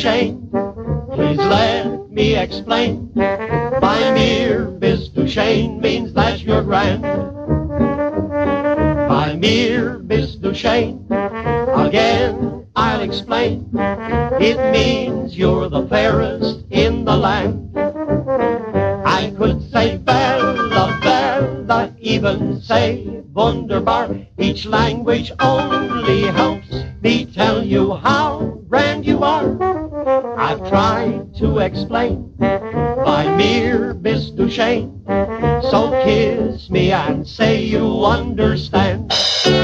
Duchesne. Please let me explain. By mere Miss Duchesne means that you're grand. By mere Miss Duchesne, again I'll explain. It means you're the fairest in the land. I could say Bella, Bella, even say Wunderbar. Each language only helps me tell you how grand you are. I've tried to explain by mere Miss Duchesne. So kiss me and say you understand.